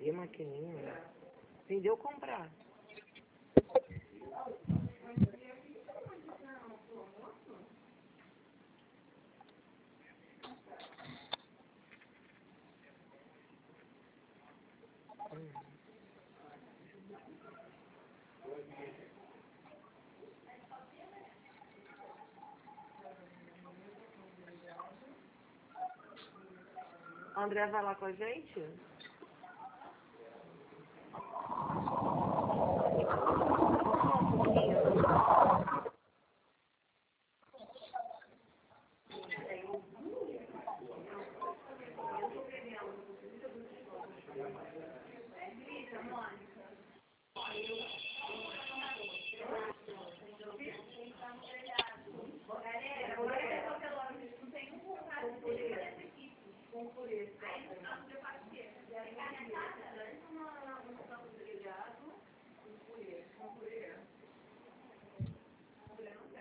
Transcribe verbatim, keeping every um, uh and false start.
E a maquininha? Vendeu comprar. Hum. O André vai lá com a gente? Com purê.